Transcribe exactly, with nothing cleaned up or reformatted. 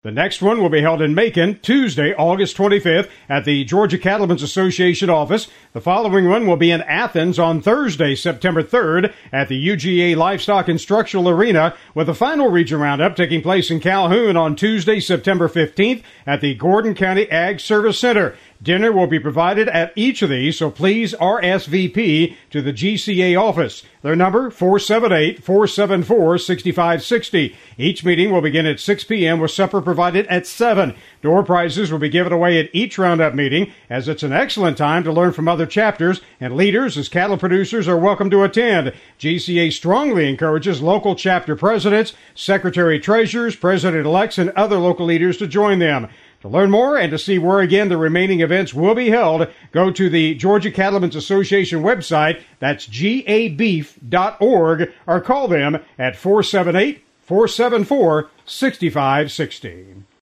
The next one will be held in Macon, Tuesday, August twenty-fifth, at the Georgia Cattlemen's Association office. The following one will be in Athens on Thursday, September third, at the U G A Livestock Instructional Arena, with the final region roundup taking place in Calhoun on Tuesday, September fifteenth, at the Gordon County Ag Service Center. Dinner will be provided at each of these, so please R S V P to the G C A office. Their number, four seven eight, four seven four, six five six zero. Each meeting will begin at six p.m. with supper provided at seven. Door prizes will be given away at each roundup meeting, as it's an excellent time to learn from other chapters, and leaders as cattle producers are welcome to attend. G C A strongly encourages local chapter presidents, secretary-treasurers, president-elects, and other local leaders to join them. To learn more and to see where again the remaining events will be held, go to the Georgia Cattlemen's Association website, that's G A beef dot org, or call them at four seven eight, four seven four, six five six zero.